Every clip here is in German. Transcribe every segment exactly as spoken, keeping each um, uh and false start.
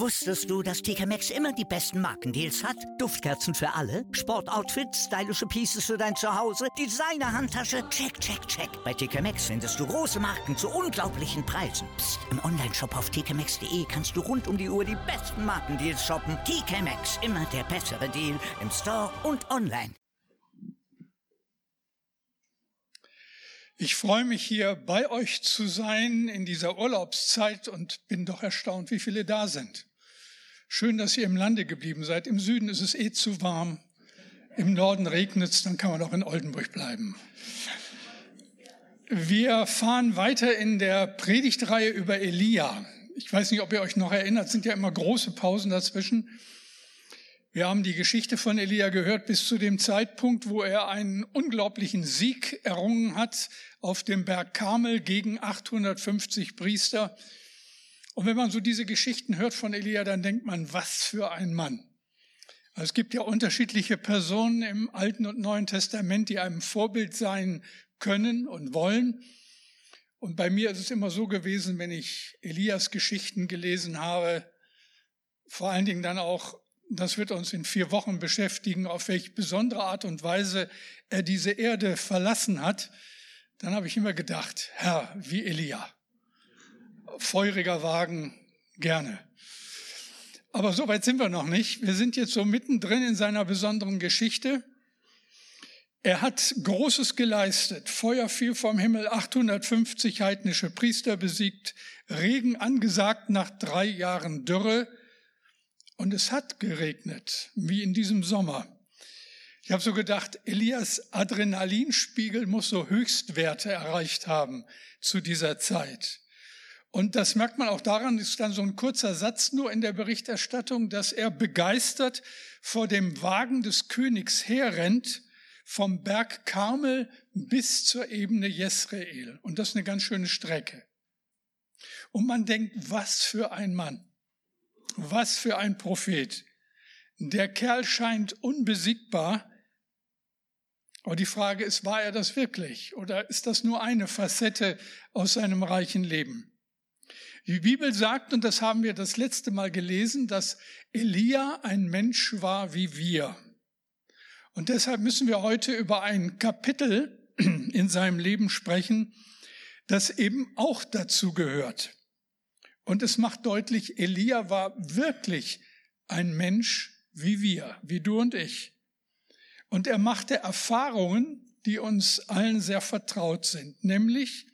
Wusstest du, dass T K Maxx immer die besten Markendeals hat? Duftkerzen für alle, Sportoutfits, stylische Pieces für dein Zuhause, Designer-Handtasche, check, check, check. Bei T K Maxx findest du große Marken zu unglaublichen Preisen. Psst. Im Onlineshop auf t k maxx punkt d e kannst du rund um die Uhr die besten Markendeals shoppen. T K Maxx, immer der bessere Deal im Store und online. Ich freue mich, hier bei euch zu sein in dieser Urlaubszeit und bin doch erstaunt, wie viele da sind. Schön, dass ihr im Lande geblieben seid. Im Süden ist es eh zu warm. Im Norden regnet es, dann kann man doch in Oldenburg bleiben. Wir fahren weiter in der Predigtreihe über Elia. Ich weiß nicht, ob ihr euch noch erinnert, es sind ja immer große Pausen dazwischen. Wir haben die Geschichte von Elia gehört bis zu dem Zeitpunkt, wo er einen unglaublichen Sieg errungen hat auf dem Berg Karmel gegen achthundertfünfzig Priester. Und wenn man so diese Geschichten hört von Elia, dann denkt man, was für ein Mann. Also es gibt ja unterschiedliche Personen im Alten und Neuen Testament, die einem Vorbild sein können und wollen. Und bei mir ist es immer so gewesen, wenn ich Elias Geschichten gelesen habe, vor allen Dingen dann auch, das wird uns in vier Wochen beschäftigen, auf welche besondere Art und Weise er diese Erde verlassen hat, dann habe ich immer gedacht, Herr, wie Elia. Feuriger Wagen, gerne. Aber so weit sind wir noch nicht. Wir sind jetzt so mittendrin in seiner besonderen Geschichte. Er hat Großes geleistet. Feuer fiel vom Himmel, achthundertfünfzig heidnische Priester besiegt, Regen angesagt nach drei Jahren Dürre. Und es hat geregnet, wie in diesem Sommer. Ich habe so gedacht, Elias Adrenalinspiegel muss so Höchstwerte erreicht haben zu dieser Zeit. Und das merkt man auch daran, ist dann so ein kurzer Satz nur in der Berichterstattung, dass er begeistert vor dem Wagen des Königs herrennt, vom Berg Karmel bis zur Ebene Jesreel. Und das ist eine ganz schöne Strecke. Und man denkt, was für ein Mann. Was für ein Prophet. Der Kerl scheint unbesiegbar. Aber die Frage ist, war er das wirklich? Oder ist das nur eine Facette aus seinem reichen Leben? Die Bibel sagt, und das haben wir das letzte Mal gelesen, dass Elia ein Mensch war wie wir. Und deshalb müssen wir heute über ein Kapitel in seinem Leben sprechen, das eben auch dazu gehört. Und es macht deutlich, Elia war wirklich ein Mensch wie wir, wie du und ich. Und er machte Erfahrungen, die uns allen sehr vertraut sind. Nämlich,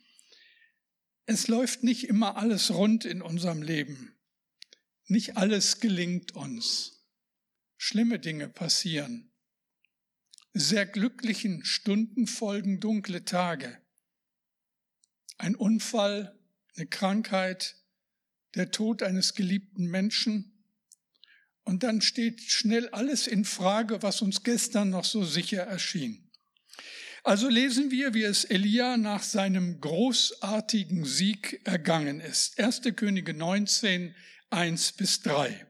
es läuft nicht immer alles rund in unserem Leben. Nicht alles gelingt uns. Schlimme Dinge passieren. Sehr glücklichen Stunden folgen dunkle Tage. Ein Unfall, eine Krankheit, der Tod eines geliebten Menschen. Und dann steht schnell alles in Frage, was uns gestern noch so sicher erschien. Also lesen wir, wie es Elia nach seinem großartigen Sieg ergangen ist. erste Könige neunzehn, eins bis drei.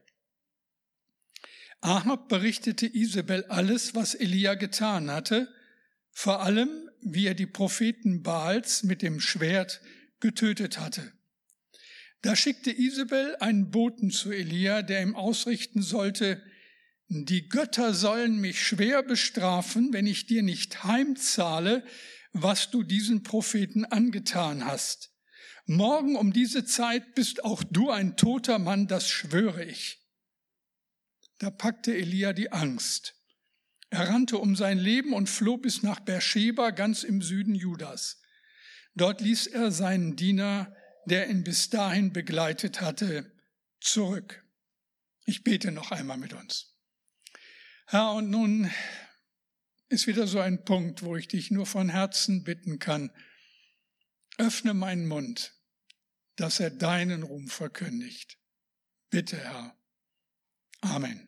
Ahab berichtete Isabel alles, was Elia getan hatte, vor allem, wie er die Propheten Baals mit dem Schwert getötet hatte. Da schickte Isabel einen Boten zu Elia, der ihm ausrichten sollte, die Götter sollen mich schwer bestrafen, wenn ich dir nicht heimzahle, was du diesen Propheten angetan hast. Morgen um diese Zeit bist auch du ein toter Mann, das schwöre ich. Da packte Elia die Angst. Er rannte um sein Leben und floh bis nach Beersheba, ganz im Süden Judas. Dort ließ er seinen Diener, der ihn bis dahin begleitet hatte, zurück. Ich bete noch einmal mit uns. Herr, und nun ist wieder so ein Punkt, wo ich dich nur von Herzen bitten kann, öffne meinen Mund, dass er deinen Ruhm verkündigt. Bitte, Herr. Amen.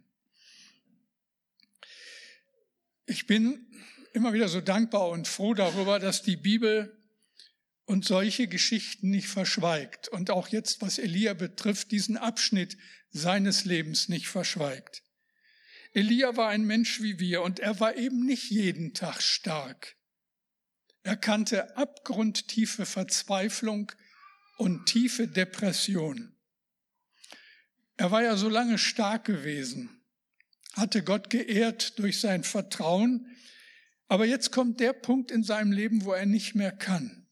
Ich bin immer wieder so dankbar und froh darüber, dass die Bibel und solche Geschichten nicht verschweigt und auch jetzt, was Elia betrifft, diesen Abschnitt seines Lebens nicht verschweigt. Elia war ein Mensch wie wir und er war eben nicht jeden Tag stark. Er kannte abgrundtiefe Verzweiflung und tiefe Depression. Er war ja so lange stark gewesen, hatte Gott geehrt durch sein Vertrauen, aber jetzt kommt der Punkt in seinem Leben, wo er nicht mehr kann.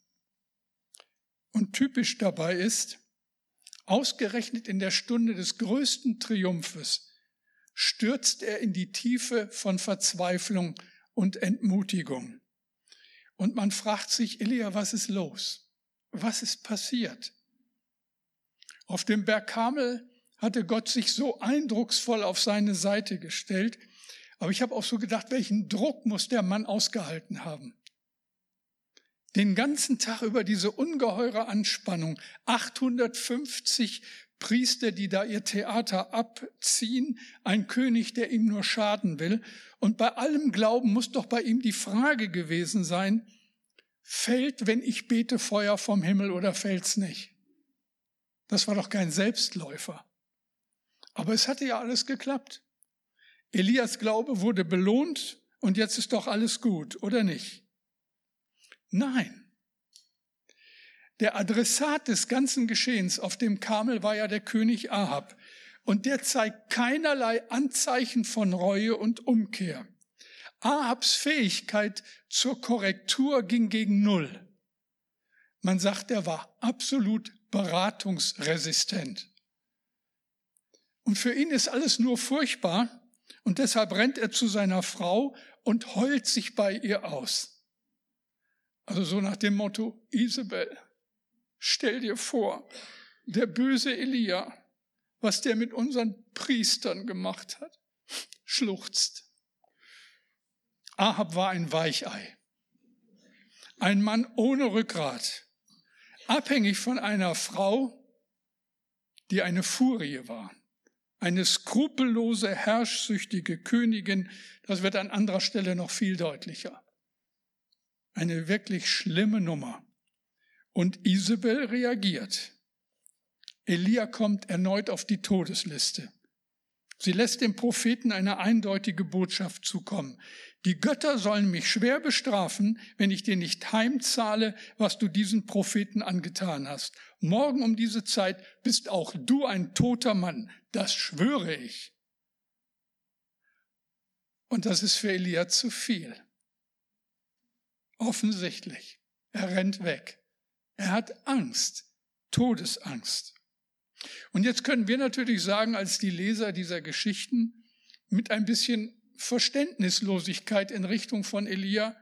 Und typisch dabei ist, ausgerechnet in der Stunde des größten Triumphes stürzt er in die Tiefe von Verzweiflung und Entmutigung. Und man fragt sich, Elia, was ist los? Was ist passiert? Auf dem Berg Karmel hatte Gott sich so eindrucksvoll auf seine Seite gestellt, aber ich habe auch so gedacht, welchen Druck muss der Mann ausgehalten haben? Den ganzen Tag über diese ungeheure Anspannung, achthundertfünfzig Priester, die da ihr Theater abziehen, ein König, der ihm nur schaden will. Und bei allem Glauben muss doch bei ihm die Frage gewesen sein, fällt, wenn ich bete, Feuer vom Himmel oder fällt's nicht? Das war doch kein Selbstläufer. Aber es hatte ja alles geklappt. Elias Glaube wurde belohnt und jetzt ist doch alles gut, oder nicht? Nein. Der Adressat des ganzen Geschehens auf dem Karmel war ja der König Ahab. Und der zeigt keinerlei Anzeichen von Reue und Umkehr. Ahabs Fähigkeit zur Korrektur ging gegen Null. Man sagt, er war absolut beratungsresistent. Und für ihn ist alles nur furchtbar und deshalb rennt er zu seiner Frau und heult sich bei ihr aus. Also so nach dem Motto, Isabel, stell dir vor, der böse Elia, was der mit unseren Priestern gemacht hat, schluchzt. Ahab war ein Weichei, ein Mann ohne Rückgrat, abhängig von einer Frau, die eine Furie war, eine skrupellose, herrschsüchtige Königin, das wird an anderer Stelle noch viel deutlicher. Eine wirklich schlimme Nummer. Und Isabel reagiert. Elia kommt erneut auf die Todesliste. Sie lässt dem Propheten eine eindeutige Botschaft zukommen. Die Götter sollen mich schwer bestrafen, wenn ich dir nicht heimzahle, was du diesen Propheten angetan hast. Morgen um diese Zeit bist auch du ein toter Mann, das schwöre ich. Und das ist für Elia zu viel. Offensichtlich. Er rennt weg. Er hat Angst, Todesangst. Und jetzt können wir natürlich sagen, als die Leser dieser Geschichten, mit ein bisschen Verständnislosigkeit in Richtung von Elia,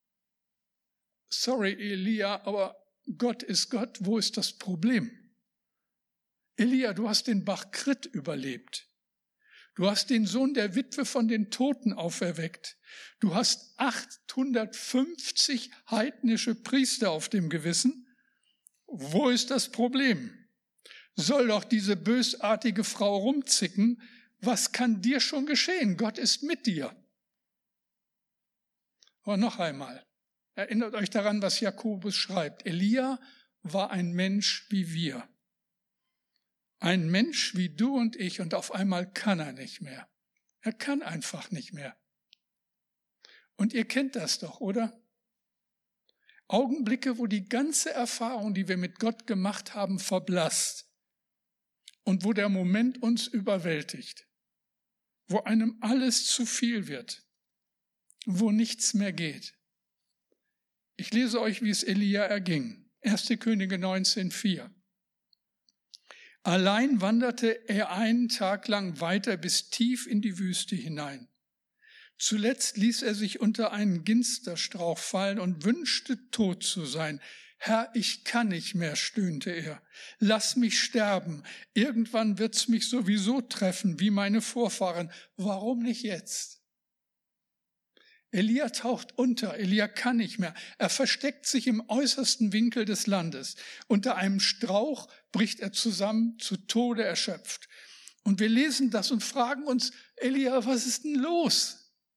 sorry Elia, aber Gott ist Gott, wo ist das Problem? Elia, du hast den Bach Krit überlebt. Du hast den Sohn der Witwe von den Toten auferweckt. Du hast achthundertfünfzig heidnische Priester auf dem Gewissen. Wo ist das Problem? Soll doch diese bösartige Frau rumzicken? Was kann dir schon geschehen? Gott ist mit dir. Aber noch einmal, erinnert euch daran, was Jakobus schreibt. Elia war ein Mensch wie wir. Ein Mensch wie du und ich, und auf einmal kann er nicht mehr. Er kann einfach nicht mehr. Und ihr kennt das doch, oder? Augenblicke, wo die ganze Erfahrung, die wir mit Gott gemacht haben, verblasst und wo der Moment uns überwältigt, wo einem alles zu viel wird, wo nichts mehr geht. Ich lese euch, wie es Elia erging. erste Könige neunzehn, vier. Allein wanderte er einen Tag lang weiter bis tief in die Wüste hinein. Zuletzt ließ er sich unter einen Ginsterstrauch fallen und wünschte, tot zu sein. Herr, ich kann nicht mehr, stöhnte er. Lass mich sterben. Irgendwann wird's mich sowieso treffen, wie meine Vorfahren. Warum nicht jetzt? Elia taucht unter. Elia kann nicht mehr. Er versteckt sich im äußersten Winkel des Landes. Unter einem Strauch bricht er zusammen, zu Tode erschöpft. Und wir lesen das und fragen uns, Elia, was ist denn los?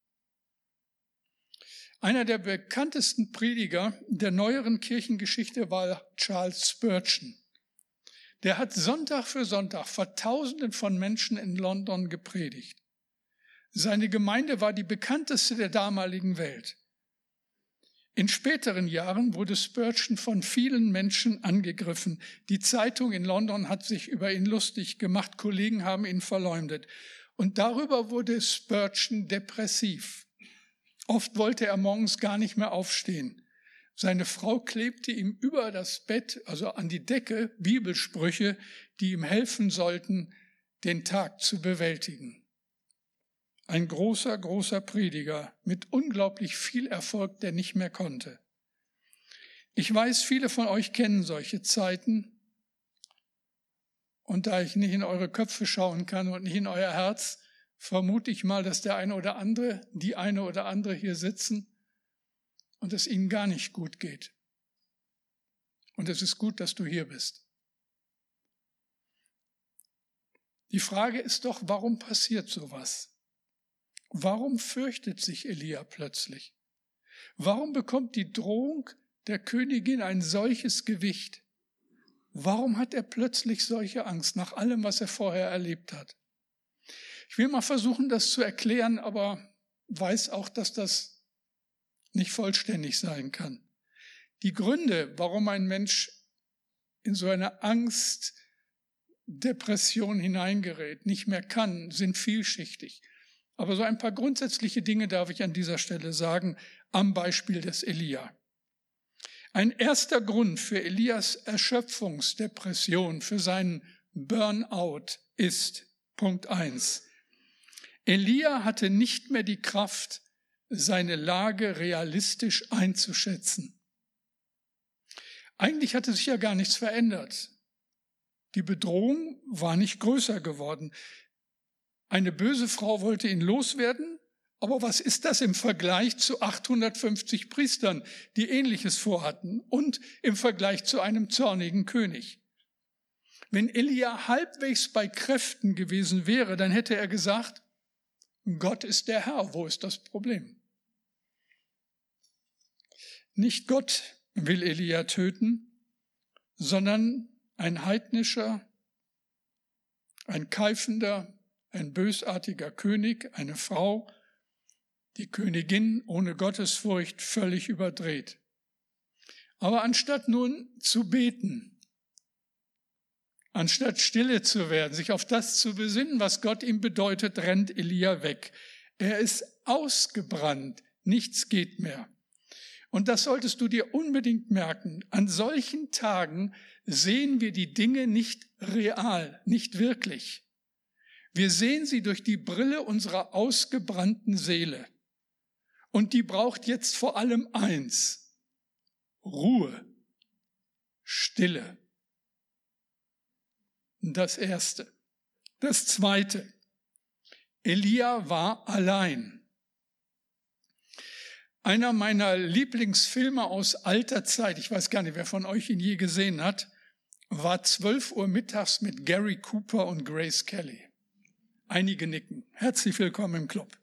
Einer der bekanntesten Prediger der neueren Kirchengeschichte war Charles Spurgeon. Der hat Sonntag für Sonntag vor Tausenden von Menschen in London gepredigt. Seine Gemeinde war die bekannteste der damaligen Welt. In späteren Jahren wurde Spurgeon von vielen Menschen angegriffen. Die Zeitung in London hat sich über ihn lustig gemacht, Kollegen haben ihn verleumdet. Und darüber wurde Spurgeon depressiv. Oft wollte er morgens gar nicht mehr aufstehen. Seine Frau klebte ihm über das Bett, also an die Decke, Bibelsprüche, die ihm helfen sollten, den Tag zu bewältigen. Ein großer, großer Prediger mit unglaublich viel Erfolg, der nicht mehr konnte. Ich weiß, viele von euch kennen solche Zeiten. Und da ich nicht in eure Köpfe schauen kann und nicht in euer Herz, vermute ich mal, dass der eine oder andere, die eine oder andere hier sitzen und es ihnen gar nicht gut geht. Und es ist gut, dass du hier bist. Die Frage ist doch, warum passiert sowas? Warum fürchtet sich Elia plötzlich? Warum bekommt die Drohung der Königin ein solches Gewicht? Warum hat er plötzlich solche Angst nach allem, was er vorher erlebt hat? Ich will mal versuchen, das zu erklären, aber weiß auch, dass das nicht vollständig sein kann. Die Gründe, warum ein Mensch in so eine Angst, Depression hineingerät, nicht mehr kann, sind vielschichtig. Aber so ein paar grundsätzliche Dinge darf ich an dieser Stelle sagen, am Beispiel des Elia. Ein erster Grund für Elias Erschöpfungsdepression, für seinen Burnout ist Punkt eins. Elia hatte nicht mehr die Kraft, seine Lage realistisch einzuschätzen. Eigentlich hatte sich ja gar nichts verändert. Die Bedrohung war nicht größer geworden. Eine böse Frau wollte ihn loswerden, aber was ist das im Vergleich zu achthundertfünfzig Priestern, die Ähnliches vorhatten, und im Vergleich zu einem zornigen König? Wenn Elia halbwegs bei Kräften gewesen wäre, dann hätte er gesagt, Gott ist der Herr, wo ist das Problem? Nicht Gott will Elia töten, sondern ein heidnischer, ein keifender, ein bösartiger König, eine Frau, die Königin ohne Gottesfurcht völlig überdreht. Aber anstatt nun zu beten, anstatt stille zu werden, sich auf das zu besinnen, was Gott ihm bedeutet, rennt Elia weg. Er ist ausgebrannt, nichts geht mehr. Und das solltest du dir unbedingt merken. An solchen Tagen sehen wir die Dinge nicht real, nicht wirklich. Wir sehen sie durch die Brille unserer ausgebrannten Seele. Und die braucht jetzt vor allem eins: Ruhe, Stille. Das Erste. Das Zweite. Elia war allein. Einer meiner Lieblingsfilme aus alter Zeit, ich weiß gar nicht, wer von euch ihn je gesehen hat, war zwölf Uhr mittags mit Gary Cooper und Grace Kelly. Einige nicken. Herzlich willkommen im Club.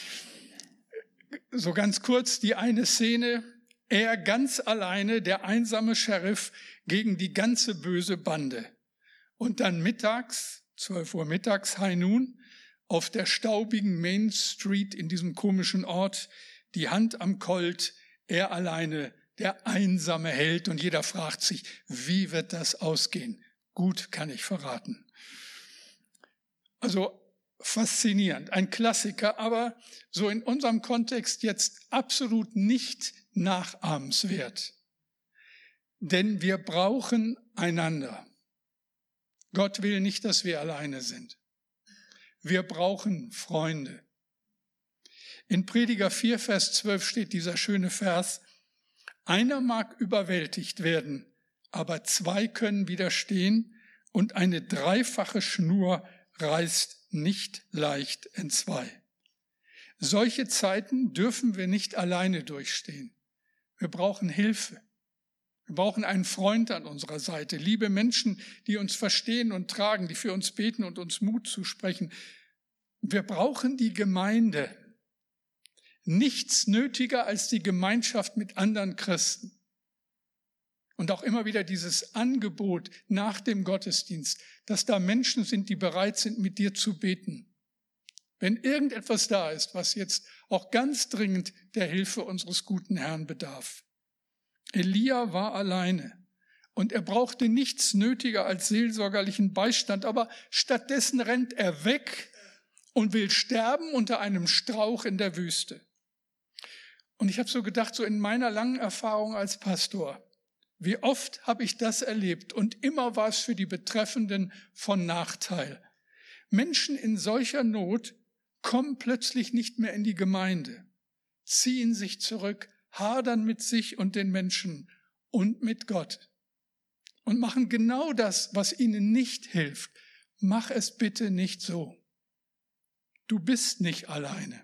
So ganz kurz die eine Szene. Er ganz alleine, der einsame Sheriff, gegen die ganze böse Bande. Und dann mittags, zwölf Uhr mittags, High Noon, auf der staubigen Main Street in diesem komischen Ort, die Hand am Colt, er alleine, der einsame Held. Und jeder fragt sich, wie wird das ausgehen? Gut, kann ich verraten. Also faszinierend, ein Klassiker, aber so in unserem Kontext jetzt absolut nicht nachahmenswert. Denn wir brauchen einander. Gott will nicht, dass wir alleine sind. Wir brauchen Freunde. In Prediger vier, Vers zwölf steht dieser schöne Vers: Einer mag überwältigt werden, aber zwei können widerstehen, und eine dreifache Schnur reißt nicht leicht entzwei. Solche Zeiten dürfen wir nicht alleine durchstehen. Wir brauchen Hilfe. Wir brauchen einen Freund an unserer Seite, liebe Menschen, die uns verstehen und tragen, die für uns beten und uns Mut zusprechen. Wir brauchen die Gemeinde. Nichts nötiger als die Gemeinschaft mit anderen Christen. Und auch immer wieder dieses Angebot nach dem Gottesdienst, dass da Menschen sind, die bereit sind, mit dir zu beten. Wenn irgendetwas da ist, was jetzt auch ganz dringend der Hilfe unseres guten Herrn bedarf. Elia war alleine und er brauchte nichts nötiger als seelsorgerlichen Beistand, aber stattdessen rennt er weg und will sterben unter einem Strauch in der Wüste. Und ich habe so gedacht, so in meiner langen Erfahrung als Pastor, wie oft habe ich das erlebt und immer war es für die Betreffenden von Nachteil. Menschen in solcher Not kommen plötzlich nicht mehr in die Gemeinde, ziehen sich zurück, hadern mit sich und den Menschen und mit Gott und machen genau das, was ihnen nicht hilft. Mach es bitte nicht so. Du bist nicht alleine.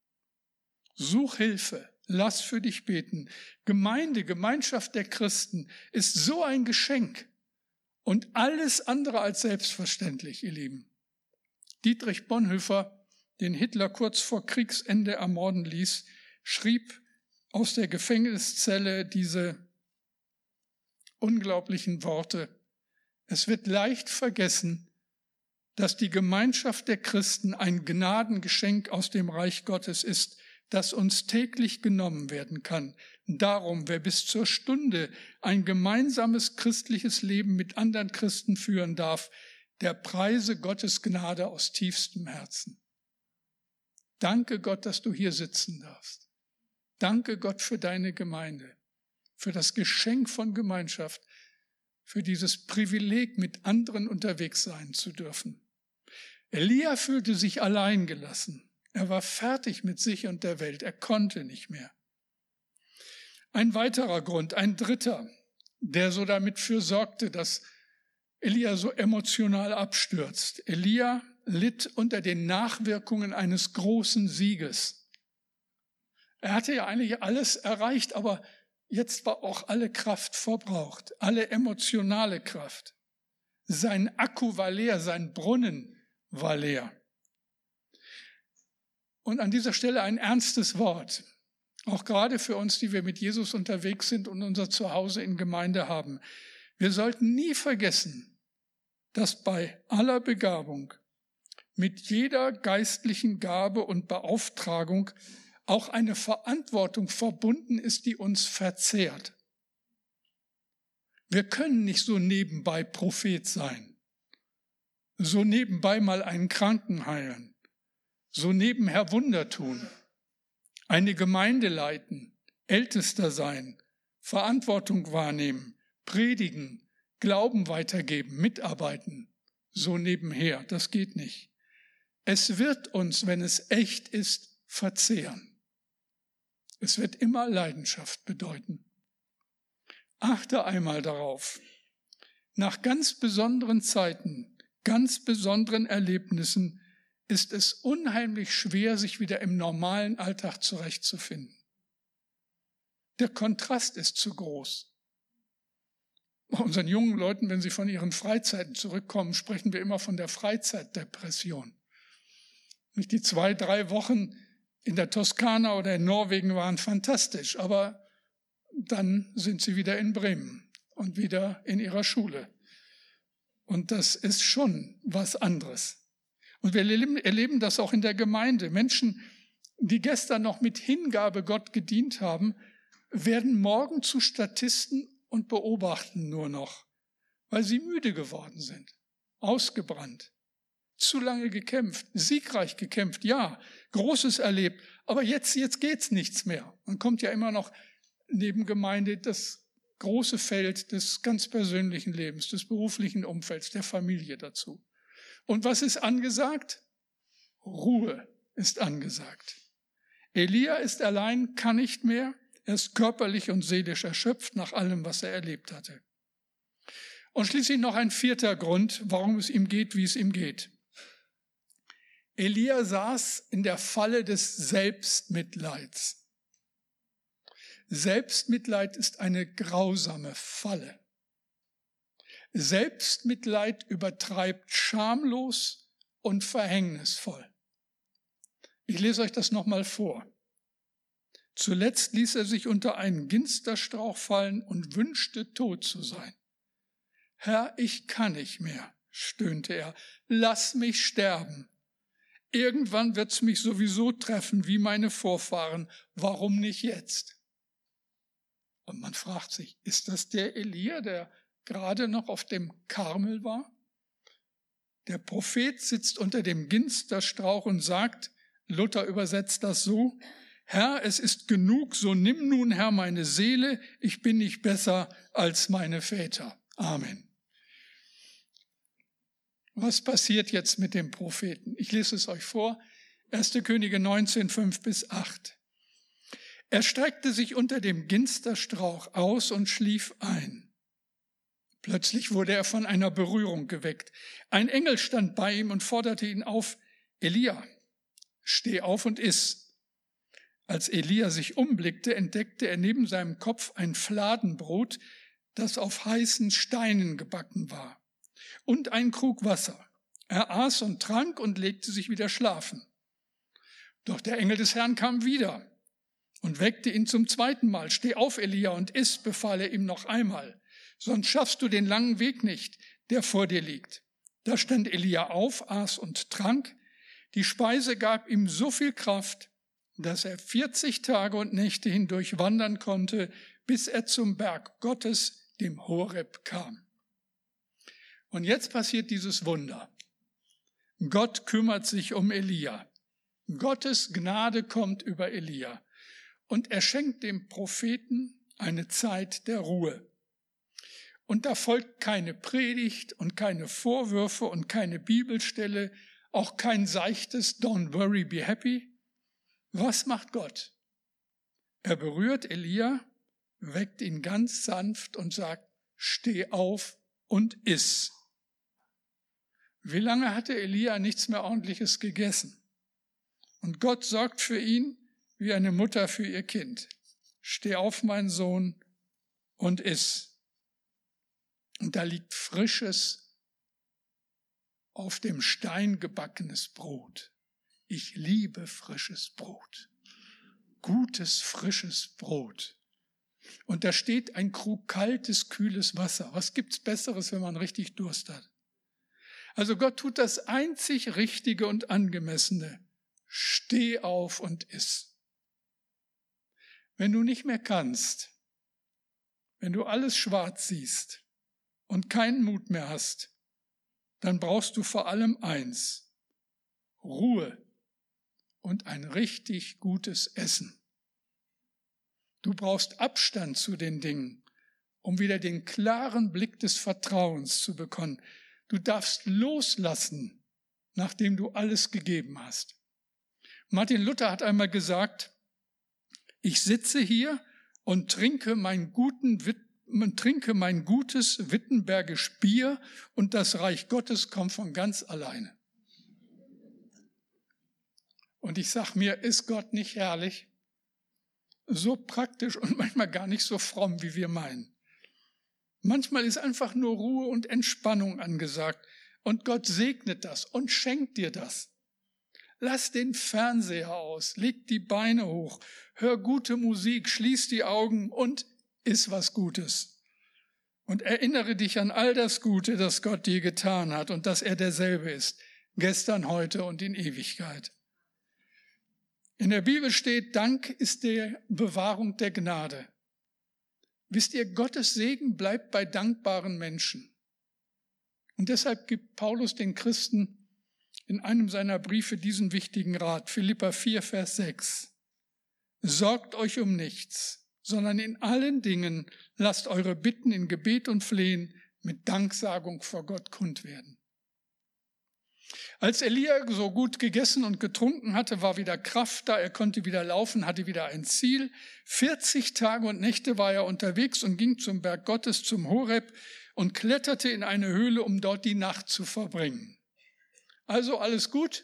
Such Hilfe, lass für dich beten. Gemeinde, Gemeinschaft der Christen ist so ein Geschenk und alles andere als selbstverständlich, ihr Lieben. Dietrich Bonhoeffer, den Hitler kurz vor Kriegsende ermorden ließ, schrieb aus der Gefängniszelle diese unglaublichen Worte. Es wird leicht vergessen, dass die Gemeinschaft der Christen ein Gnadengeschenk aus dem Reich Gottes ist, das uns täglich genommen werden kann. Darum, wer bis zur Stunde ein gemeinsames christliches Leben mit anderen Christen führen darf, der preise Gottes Gnade aus tiefstem Herzen. Danke Gott, dass du hier sitzen darfst. Danke Gott für deine Gemeinde, für das Geschenk von Gemeinschaft, für dieses Privileg, mit anderen unterwegs sein zu dürfen. Elia fühlte sich allein gelassen. Er war fertig mit sich und der Welt. Er konnte nicht mehr. Ein weiterer Grund, ein dritter, der so damit für sorgte, dass Elia so emotional abstürzt. Elia litt unter den Nachwirkungen eines großen Sieges. Er hatte ja eigentlich alles erreicht, aber jetzt war auch alle Kraft verbraucht, alle emotionale Kraft. Sein Akku war leer, sein Brunnen war leer. Und an dieser Stelle ein ernstes Wort, auch gerade für uns, die wir mit Jesus unterwegs sind und unser Zuhause in Gemeinde haben. Wir sollten nie vergessen, dass bei aller Begabung mit jeder geistlichen Gabe und Beauftragung auch eine Verantwortung verbunden ist, die uns verzehrt. Wir können nicht so nebenbei Prophet sein, so nebenbei mal einen Kranken heilen, so nebenher Wunder tun, eine Gemeinde leiten, Ältester sein, Verantwortung wahrnehmen, predigen, Glauben weitergeben, mitarbeiten, so nebenher. Das geht nicht. Es wird uns, wenn es echt ist, verzehren. Es wird immer Leidenschaft bedeuten. Achte einmal darauf. Nach ganz besonderen Zeiten, ganz besonderen Erlebnissen ist es unheimlich schwer, sich wieder im normalen Alltag zurechtzufinden. Der Kontrast ist zu groß. Bei unseren jungen Leuten, wenn sie von ihren Freizeiten zurückkommen, sprechen wir immer von der Freizeitdepression. Nicht die zwei, drei Wochen in der Toskana oder in Norwegen waren fantastisch, aber dann sind sie wieder in Bremen und wieder in ihrer Schule. Und das ist schon was anderes. Und wir erleben das auch in der Gemeinde. Menschen, die gestern noch mit Hingabe Gott gedient haben, werden morgen zu Statisten und beobachten nur noch, weil sie müde geworden sind, ausgebrannt, zu lange gekämpft, siegreich gekämpft, ja, Großes erlebt, aber jetzt, jetzt geht's nichts mehr. Man kommt ja immer noch neben Gemeinde das große Feld des ganz persönlichen Lebens, des beruflichen Umfelds, der Familie dazu. Und was ist angesagt? Ruhe ist angesagt. Elia ist allein, kann nicht mehr. Er ist körperlich und seelisch erschöpft nach allem, was er erlebt hatte. Und schließlich noch ein vierter Grund, warum es ihm geht, wie es ihm geht. Elia saß in der Falle des Selbstmitleids. Selbstmitleid ist eine grausame Falle. Selbstmitleid übertreibt schamlos und verhängnisvoll. Ich lese euch das nochmal vor. Zuletzt ließ er sich unter einen Ginsterstrauch fallen und wünschte, tot zu sein. Herr, ich kann nicht mehr, stöhnte er, lass mich sterben. Irgendwann wird's mich sowieso treffen wie meine Vorfahren, warum nicht jetzt? Und man fragt sich, ist das der Elia, der gerade noch auf dem Karmel war? Der Prophet sitzt unter dem Ginsterstrauch und sagt, Luther übersetzt das so, Herr, es ist genug, so nimm nun, Herr, meine Seele, ich bin nicht besser als meine Väter. Amen. Was passiert jetzt mit dem Propheten? Ich lese es euch vor, erste Könige neunzehn, fünf bis acht. Er streckte sich unter dem Ginsterstrauch aus und schlief ein. Plötzlich wurde er von einer Berührung geweckt. Ein Engel stand bei ihm und forderte ihn auf, Elia, steh auf und iss. Als Elia sich umblickte, entdeckte er neben seinem Kopf ein Fladenbrot, das auf heißen Steinen gebacken war, und ein Krug Wasser. Er aß und trank und legte sich wieder schlafen. Doch der Engel des Herrn kam wieder und weckte ihn zum zweiten Mal. Steh auf, Elia, und iss, befahl er ihm noch einmal, sonst schaffst du den langen Weg nicht, der vor dir liegt. Da stand Elia auf, aß und trank. Die Speise gab ihm so viel Kraft, dass er vierzig Tage und Nächte hindurch wandern konnte, bis er zum Berg Gottes, dem Horeb, kam. Und jetzt passiert dieses Wunder. Gott kümmert sich um Elia. Gottes Gnade kommt über Elia. Und er schenkt dem Propheten eine Zeit der Ruhe. Und da folgt keine Predigt und keine Vorwürfe und keine Bibelstelle, auch kein seichtes Don't worry, be happy. Was macht Gott? Er berührt Elia, weckt ihn ganz sanft und sagt, steh auf und iss. Wie lange hatte Elia nichts mehr Ordentliches gegessen? Und Gott sorgt für ihn wie eine Mutter für ihr Kind. Steh auf, mein Sohn, und iss. Und da liegt frisches, auf dem Stein gebackenes Brot. Ich liebe frisches Brot. Gutes, frisches Brot. Und da steht ein Krug kaltes, kühles Wasser. Was gibt's Besseres, wenn man richtig Durst hat? Also Gott tut das einzig Richtige und Angemessene. Steh auf und iss. Wenn du nicht mehr kannst, wenn du alles schwarz siehst und keinen Mut mehr hast, dann brauchst du vor allem eins: Ruhe und ein richtig gutes Essen. Du brauchst Abstand zu den Dingen, um wieder den klaren Blick des Vertrauens zu bekommen. Du darfst loslassen, nachdem du alles gegeben hast. Martin Luther hat einmal gesagt, ich sitze hier und trinke mein, guten, trinke mein gutes Wittenbergisch Bier und das Reich Gottes kommt von ganz alleine. Und ich sag mir, ist Gott nicht herrlich? So praktisch und manchmal gar nicht so fromm, wie wir meinen. Manchmal ist einfach nur Ruhe und Entspannung angesagt und Gott segnet das und schenkt dir das. Lass den Fernseher aus, leg die Beine hoch, hör gute Musik, schließ die Augen und iss was Gutes. Und erinnere dich an all das Gute, das Gott dir getan hat und dass er derselbe ist, gestern, heute und in Ewigkeit. In der Bibel steht, Dank ist die Bewahrung der Gnade. Wisst ihr, Gottes Segen bleibt bei dankbaren Menschen. Und deshalb gibt Paulus den Christen in einem seiner Briefe diesen wichtigen Rat, Philipper vier, Vers sechs. Sorgt euch um nichts, sondern in allen Dingen lasst eure Bitten in Gebet und Flehen mit Danksagung vor Gott kund werden. Als Elia so gut gegessen und getrunken hatte, war wieder Kraft da, er konnte wieder laufen, hatte wieder ein Ziel. vierzig Tage und Nächte war er unterwegs und ging zum Berg Gottes, zum Horeb und kletterte in eine Höhle, um dort die Nacht zu verbringen. Also alles gut?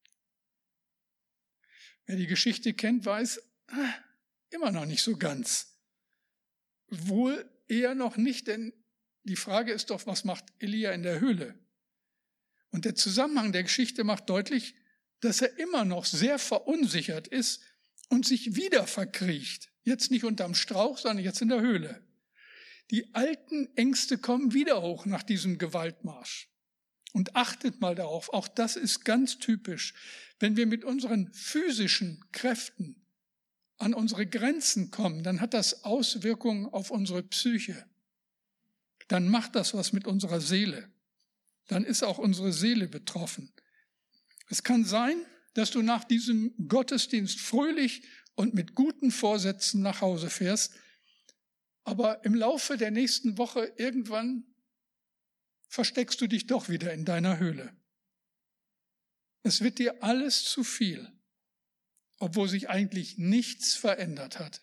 Wer die Geschichte kennt, weiß, immer noch nicht so ganz. Wohl eher noch nicht, denn die Frage ist doch, was macht Elia in der Höhle? Und der Zusammenhang der Geschichte macht deutlich, dass er immer noch sehr verunsichert ist und sich wieder verkriecht. Jetzt nicht unterm Strauch, sondern jetzt in der Höhle. Die alten Ängste kommen wieder hoch nach diesem Gewaltmarsch. Und achtet mal darauf, auch das ist ganz typisch. Wenn wir mit unseren physischen Kräften an unsere Grenzen kommen, dann hat das Auswirkungen auf unsere Psyche. Dann macht das was mit unserer Seele. Dann ist auch unsere Seele betroffen. Es kann sein, dass du nach diesem Gottesdienst fröhlich und mit guten Vorsätzen nach Hause fährst, aber im Laufe der nächsten Woche irgendwann versteckst du dich doch wieder in deiner Höhle. Es wird dir alles zu viel, obwohl sich eigentlich nichts verändert hat.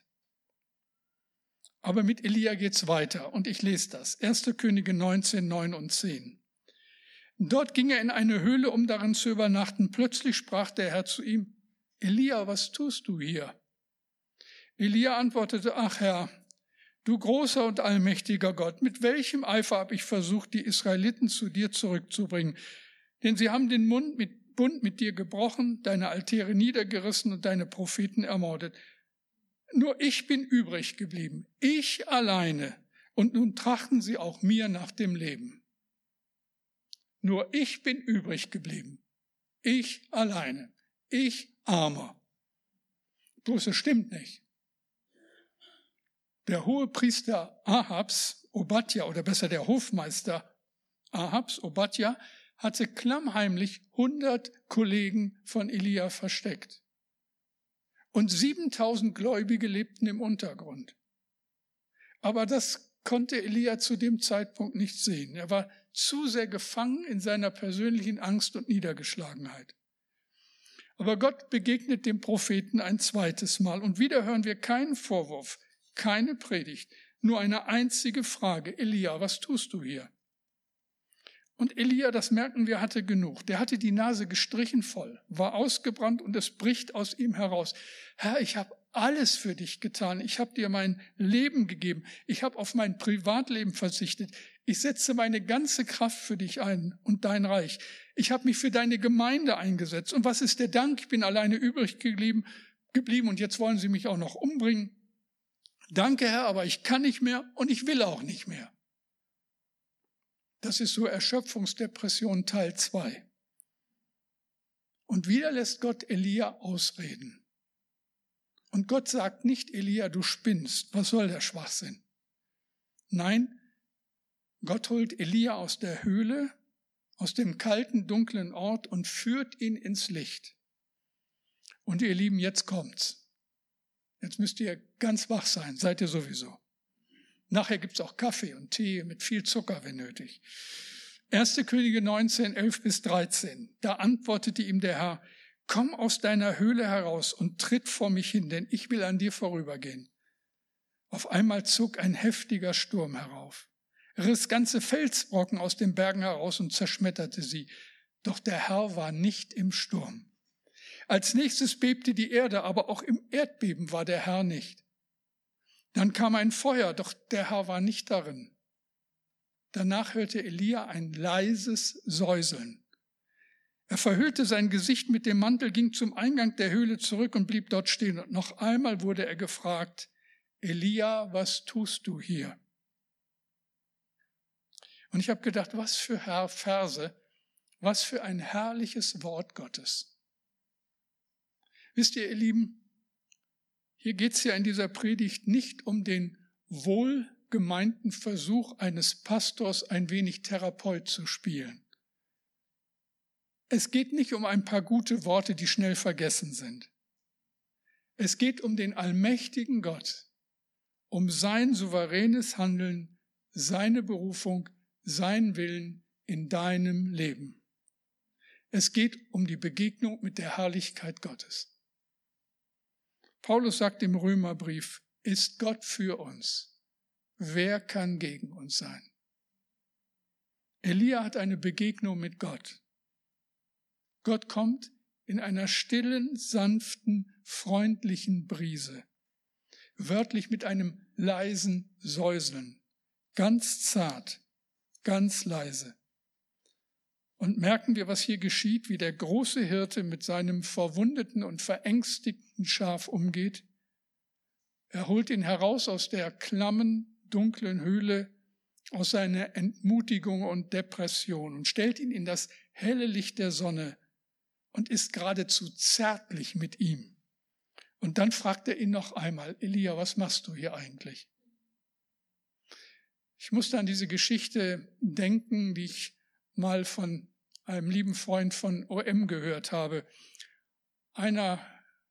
Aber mit Elia geht's weiter und ich lese das. erster Könige neunzehn, neun und zehn. Dort ging er in eine Höhle, um darin zu übernachten. Plötzlich sprach der Herr zu ihm, Elia, was tust du hier? Elia antwortete, ach Herr, du großer und allmächtiger Gott, mit welchem Eifer habe ich versucht, die Israeliten zu dir zurückzubringen? Denn sie haben den Mund mit, Bund mit dir gebrochen, deine Altäre niedergerissen und deine Propheten ermordet. Nur ich bin übrig geblieben, ich alleine, und nun trachten sie auch mir nach dem Leben. Nur ich bin übrig geblieben, ich alleine, ich Armer. Bloß es stimmt nicht. Der Hohepriester Ahabs, Obadja, oder besser der Hofmeister Ahabs, Obadja, hatte klammheimlich hundert Kollegen von Elia versteckt. Und siebentausend Gläubige lebten im Untergrund. Aber das konnte Elia zu dem Zeitpunkt nicht sehen. Er war zu sehr gefangen in seiner persönlichen Angst und Niedergeschlagenheit. Aber Gott begegnet dem Propheten ein zweites Mal. Und wieder hören wir keinen Vorwurf, keine Predigt, nur eine einzige Frage. Elia, was tust du hier? Und Elia, das merken wir, hatte genug. Der hatte die Nase gestrichen voll, war ausgebrannt und es bricht aus ihm heraus. Herr, ich habe alles für dich getan. Ich habe dir mein Leben gegeben. Ich habe auf mein Privatleben verzichtet. Ich setze meine ganze Kraft für dich ein und dein Reich. Ich habe mich für deine Gemeinde eingesetzt. Und was ist der Dank? Ich bin alleine übrig geblieben, geblieben und jetzt wollen sie mich auch noch umbringen. Danke, Herr, aber ich kann nicht mehr und ich will auch nicht mehr. Das ist so Erschöpfungsdepression Teil zwei. Und wieder lässt Gott Elia ausreden. Und Gott sagt nicht, Elia, du spinnst, was soll der Schwachsinn? Nein, Gott holt Elia aus der Höhle, aus dem kalten, dunklen Ort und führt ihn ins Licht. Und ihr Lieben, jetzt kommt's. Jetzt müsst ihr ganz wach sein, seid ihr sowieso. Nachher gibt's auch Kaffee und Tee mit viel Zucker, wenn nötig. erster Könige neunzehn, elf bis dreizehn. Da antwortete ihm der Herr, komm aus deiner Höhle heraus und tritt vor mich hin, denn ich will an dir vorübergehen. Auf einmal zog ein heftiger Sturm herauf, riss ganze Felsbrocken aus den Bergen heraus und zerschmetterte sie. Doch der Herr war nicht im Sturm. Als nächstes bebte die Erde, aber auch im Erdbeben war der Herr nicht. Dann kam ein Feuer, doch der Herr war nicht darin. Danach hörte Elia ein leises Säuseln. Er verhüllte sein Gesicht mit dem Mantel, ging zum Eingang der Höhle zurück und blieb dort stehen. Und noch einmal wurde er gefragt, Elia, was tust du hier? Und ich habe gedacht, was für Verse, was für ein herrliches Wort Gottes. Wisst ihr, ihr Lieben, hier geht es ja in dieser Predigt nicht um den wohlgemeinten Versuch eines Pastors, ein wenig Therapeut zu spielen. Es geht nicht um ein paar gute Worte, die schnell vergessen sind. Es geht um den allmächtigen Gott, um sein souveränes Handeln, seine Berufung, seinen Willen in deinem Leben. Es geht um die Begegnung mit der Herrlichkeit Gottes. Paulus sagt im Römerbrief, ist Gott für uns? Wer kann gegen uns sein? Elia hat eine Begegnung mit Gott. Gott kommt in einer stillen, sanften, freundlichen Brise, wörtlich mit einem leisen Säuseln, ganz zart, ganz leise. Und merken wir, was hier geschieht, wie der große Hirte mit seinem verwundeten und verängstigten Schaf umgeht. Er holt ihn heraus aus der klammen, dunklen Höhle, aus seiner Entmutigung und Depression und stellt ihn in das helle Licht der Sonne und ist geradezu zärtlich mit ihm Und dann fragt er ihn noch einmal, Elia, was machst du hier eigentlich? Ich musste an diese Geschichte denken, die ich mal von einem lieben Freund von O M gehört habe. Einer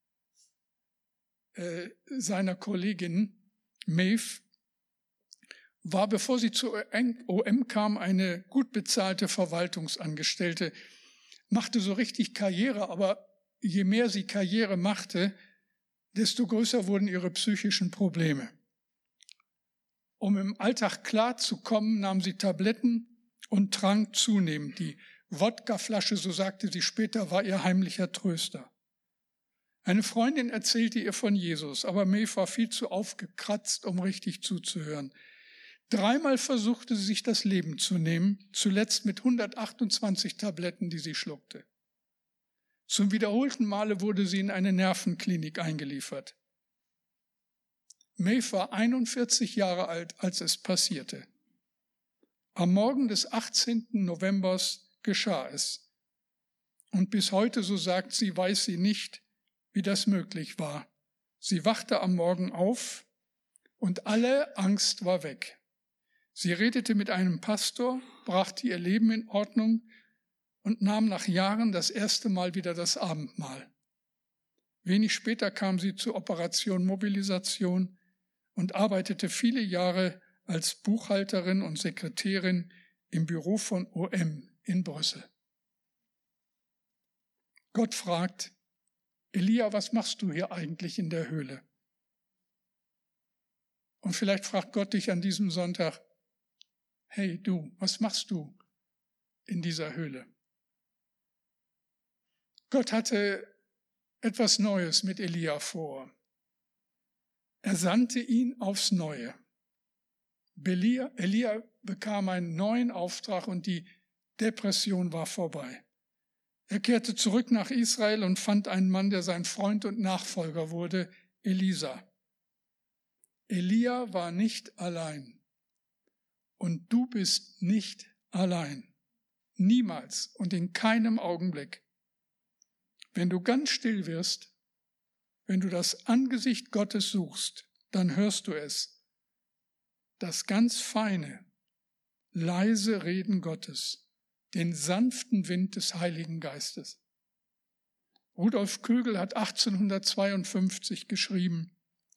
äh, seiner Kolleginnen, Maeve, war, bevor sie zu O M kam, eine gut bezahlte Verwaltungsangestellte, machte so richtig Karriere, aber je mehr sie Karriere machte, desto größer wurden ihre psychischen Probleme. Um im Alltag klarzukommen, nahm sie Tabletten und trank zunehmend. Die Wodkaflasche, so sagte sie später, war ihr heimlicher Tröster. Eine Freundin erzählte ihr von Jesus, aber Maeve war viel zu aufgekratzt, um richtig zuzuhören. Dreimal versuchte sie, sich das Leben zu nehmen, zuletzt mit hundertachtundzwanzig Tabletten, die sie schluckte. Zum wiederholten Male wurde sie in eine Nervenklinik eingeliefert. Maeve war einundvierzig Jahre alt, als es passierte. Am Morgen des achtzehnten November geschah es. Und bis heute, so sagt sie, weiß sie nicht, wie das möglich war. Sie wachte am Morgen auf und alle Angst war weg. Sie redete mit einem Pastor, brachte ihr Leben in Ordnung und nahm nach Jahren das erste Mal wieder das Abendmahl. Wenig später kam sie zur Operation Mobilisation und arbeitete viele Jahre als Buchhalterin und Sekretärin im Büro von O M in Brüssel. Gott fragt, Elia, was machst du hier eigentlich in der Höhle? Und vielleicht fragt Gott dich an diesem Sonntag, hey du, was machst du in dieser Höhle? Gott hatte etwas Neues mit Elia vor. Er sandte ihn aufs Neue. Elia, Elia bekam einen neuen Auftrag und die Depression war vorbei. Er kehrte zurück nach Israel und fand einen Mann, der sein Freund und Nachfolger wurde, Elisa. Elia war nicht allein. Und du bist nicht allein. Niemals und in keinem Augenblick. Wenn du ganz still wirst, wenn du das Angesicht Gottes suchst, dann hörst du es. Das ganz feine, leise Reden Gottes, den sanften Wind des Heiligen Geistes. Rudolf Kögel hat achtzehnhundertzweiundfünfzig geschrieben,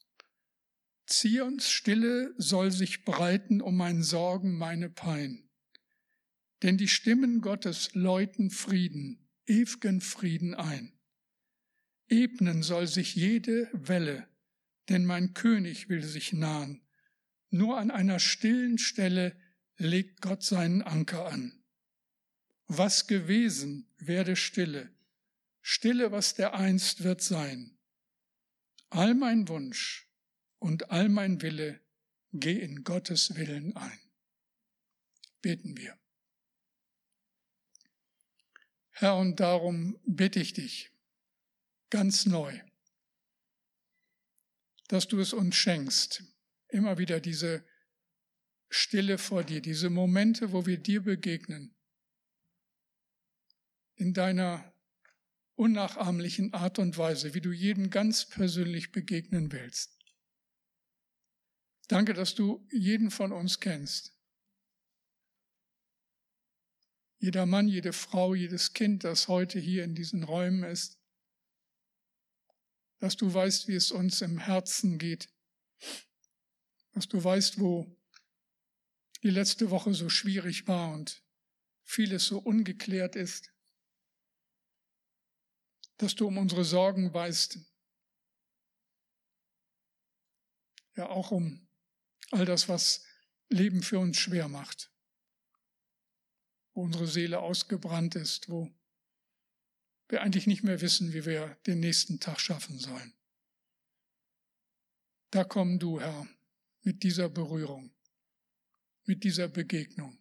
Zions Stille soll sich breiten um mein Sorgen, meine Pein. Denn die Stimmen Gottes läuten Frieden, ew'gen Frieden ein. Ebnen soll sich jede Welle, denn mein König will sich nahen. Nur an einer stillen Stelle legt Gott seinen Anker an. Was gewesen, werde Stille. Stille, was dereinst wird sein. All mein Wunsch und all mein Wille, geh in Gottes Willen ein. Beten wir. Herr, und darum bitte ich dich ganz neu, dass du es uns schenkst, immer wieder diese Stille vor dir, diese Momente, wo wir dir begegnen, in deiner unnachahmlichen Art und Weise, wie du jedem ganz persönlich begegnen willst. Danke, dass du jeden von uns kennst. Jeder Mann, jede Frau, jedes Kind, das heute hier in diesen Räumen ist, dass du weißt, wie es uns im Herzen geht, dass du weißt, wo die letzte Woche so schwierig war und vieles so ungeklärt ist, dass du um unsere Sorgen weißt, ja auch um all das, was Leben für uns schwer macht, wo unsere Seele ausgebrannt ist, wo wir eigentlich nicht mehr wissen, wie wir den nächsten Tag schaffen sollen. Da komm du, Herr, mit dieser Berührung, mit dieser Begegnung.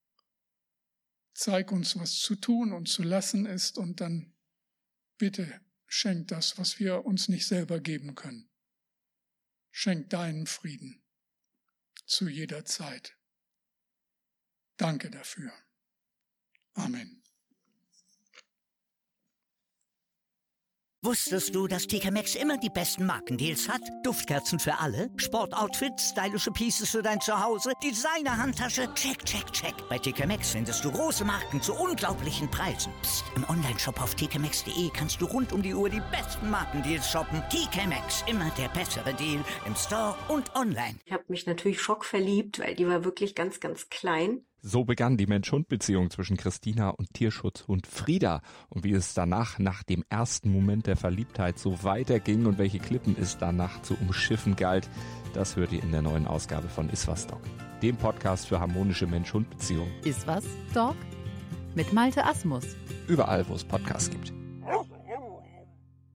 Zeig uns, was zu tun und zu lassen ist, und dann bitte schenk das, was wir uns nicht selber geben können. Schenk deinen Frieden zu jeder Zeit. Danke dafür. Amen. Wusstest du, dass T K Maxx immer die besten Markendeals hat? Duftkerzen für alle, Sportoutfits, stylische Pieces für dein Zuhause, Designer-Handtasche, check, check, check. Bei T K Maxx findest du große Marken zu unglaublichen Preisen. Psst. Im Onlineshop auf t k maxx punkt d e kannst du rund um die Uhr die besten Markendeals shoppen. T K Maxx, immer der bessere Deal im Store und online. Ich habe mich natürlich schockverliebt, weil die war wirklich ganz, ganz klein. So begann die Mensch-Hund-Beziehung zwischen Christina und Tierschutzhund Frieda. Und wie es danach, nach dem ersten Moment der Verliebtheit, so weiterging und welche Klippen es danach zu umschiffen galt, das hört ihr in der neuen Ausgabe von Iswas Dog, dem Podcast für harmonische Mensch-Hund-Beziehungen. Iswas Dog? Mit Malte Asmus. Überall, wo es Podcasts gibt.